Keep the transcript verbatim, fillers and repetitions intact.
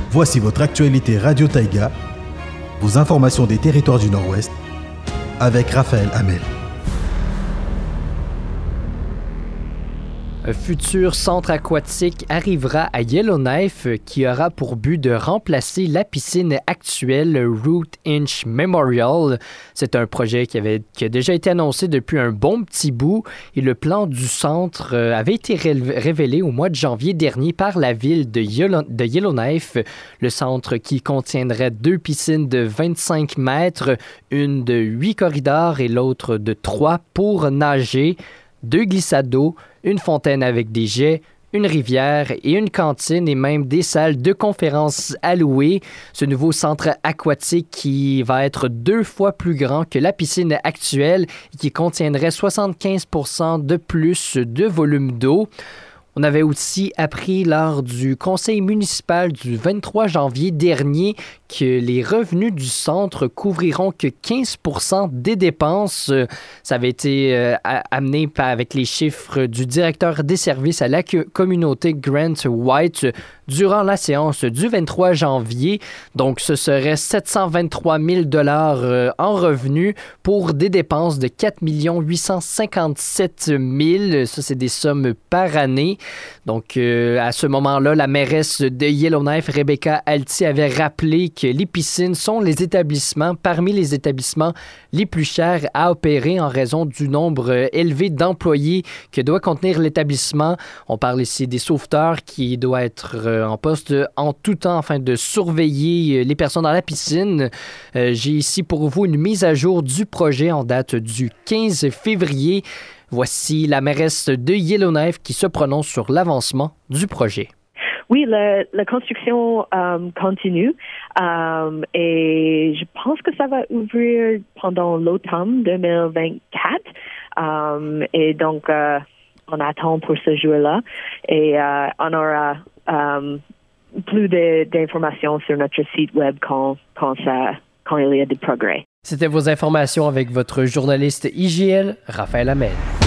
Voici votre actualité Radio Taïga, vos informations des territoires du Nord-Ouest, avec Raphaël Hamel. Un futur centre aquatique arrivera à Yellowknife qui aura pour but de remplacer la piscine actuelle Root Inch Memorial. C'est un projet qui, avait, qui a déjà été annoncé depuis un bon petit bout et le plan du centre avait été révélé au mois de janvier dernier par la ville de, Yellow, de Yellowknife. Le centre qui contiendrait deux piscines de vingt-cinq mètres, une de huit corridors et l'autre de trois pour nager, deux glissades d'eau, une fontaine avec des jets, une rivière et une cantine et même des salles de conférences allouées. Ce nouveau centre aquatique qui va être deux fois plus grand que la piscine actuelle et qui contiendrait soixante-quinze pour cent de plus de volume d'eau. On avait aussi appris lors du conseil municipal du vingt-trois janvier dernier que les revenus du centre couvriront que quinze pour cent des dépenses. Ça avait été euh, amené avec les chiffres du directeur des services à la communauté Grant White durant la séance du vingt-trois janvier. Donc, ce serait sept cent vingt-trois mille dollars euh, en revenus pour des dépenses de quatre millions huit cent cinquante-sept mille. Ça, c'est des sommes par année. Donc, euh, à ce moment-là, la mairesse de Yellowknife, Rebecca Alty, avait rappelé que les piscines sont les établissements, parmi les établissements les plus chers à opérer en raison du nombre euh, élevé d'employés que doit contenir l'établissement. On parle ici des sauveteurs qui doivent être euh, en poste en tout temps afin de surveiller euh, les personnes dans la piscine. Euh, j'ai ici pour vous une mise à jour du projet en date du quinze février. Voici la mairesse de Yellowknife qui se prononce sur l'avancement du projet. Oui, la, la construction um, continue um, et je pense que ça va ouvrir pendant l'automne deux mille vingt-quatre um, et donc euh, on attend pour ce jour-là et euh, on aura um, plus de, d'informations sur notre site web quand, quand, ça, quand il y a des progrès. C'était vos informations avec votre journaliste I G L, Raphaël Hamel.